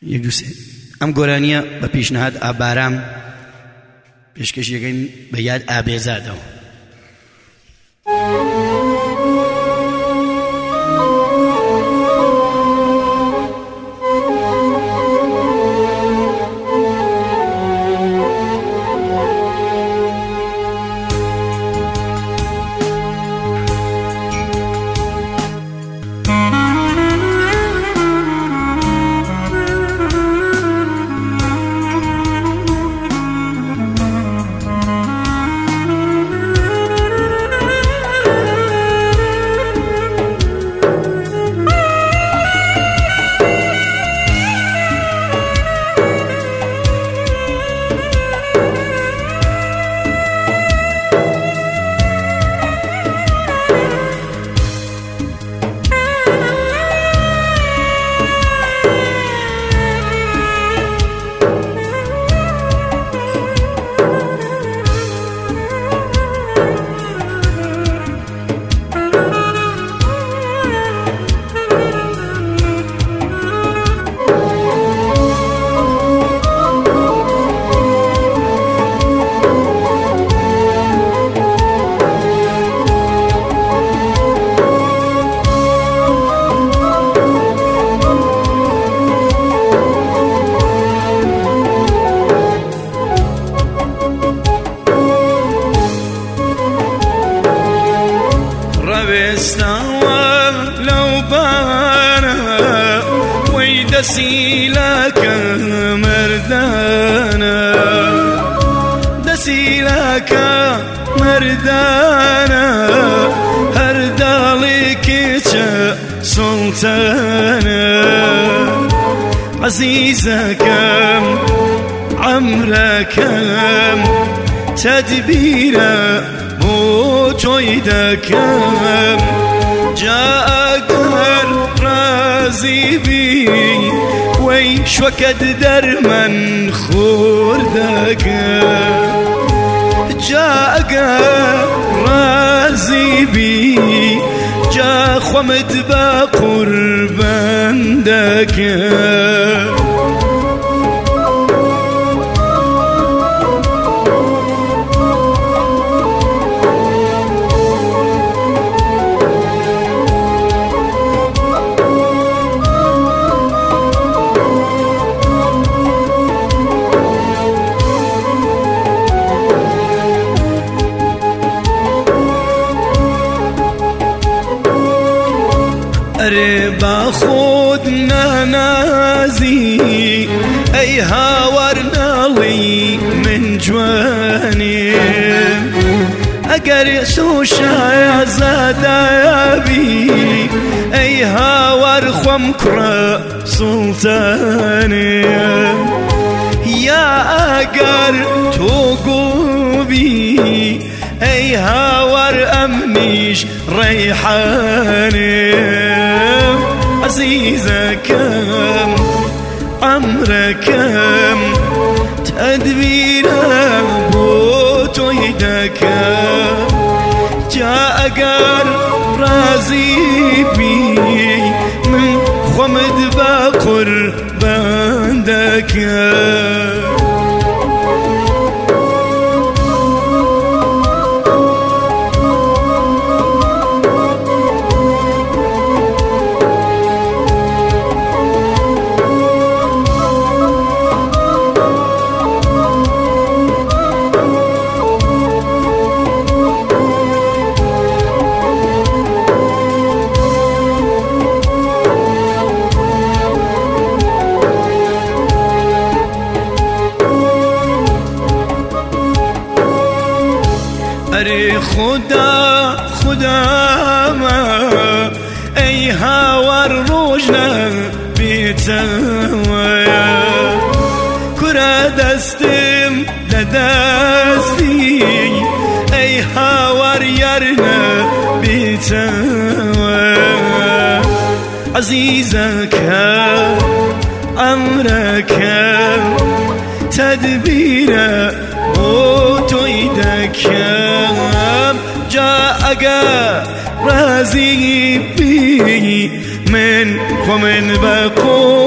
یەک دووسێ ئەم گۆرانیە بە پیشنهاد ئابارام پێشکەش یەکەین بە یاد ئابێزادەوە. دسيلك مردانا دسيلك مردانا هردالك سلطانا عزيزك عمرك تدبيرا وجيدك جاءك رازي بي وي شوكد درمن خوردك جاءك رازي بي جا خمد بقربان دك با خودنا نازی ای هاورنالی من جوانی اگر سوشای زادابی ای هاور خمکر سلطانی یا اگر تو گوبی ای هاور امنیش ریحانی عزيزك عمرك تدبيرا بوتويدك جاءك رازي بي من خمد بقربانك اري خدا خدا ما اي هاور روجنا بيتويا كرة دستم لدستي اي هاور يرنا بيتويا عزيزك عمرك تدبيرا وتويدك جاءك رازي بي من ومن بقول